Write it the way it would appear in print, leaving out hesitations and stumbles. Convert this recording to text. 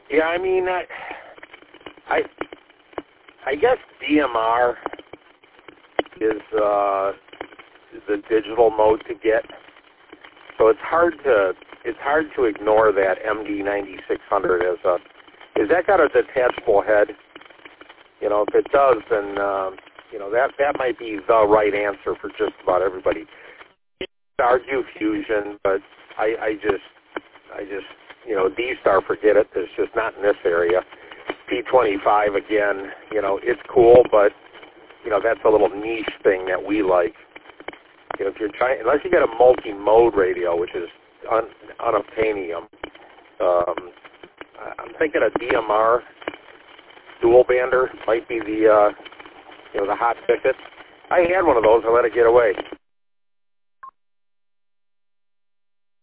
Yeah, I mean, I guess DMR is the digital mode to get. So it's hard to ignore that MD9600 as a. Is that got a detachable head? You know, if it does, then that might be the right answer for just about everybody. Argue Fusion, but I just D-Star, forget it. It's just not in this area. P25 again, it's cool, but that's a little niche thing that we like. If you're trying, unless you get a multi-mode radio, which is unobtainium, I'm thinking a DMR dual bander might be the the hot ticket. I had one of those. I let it get away.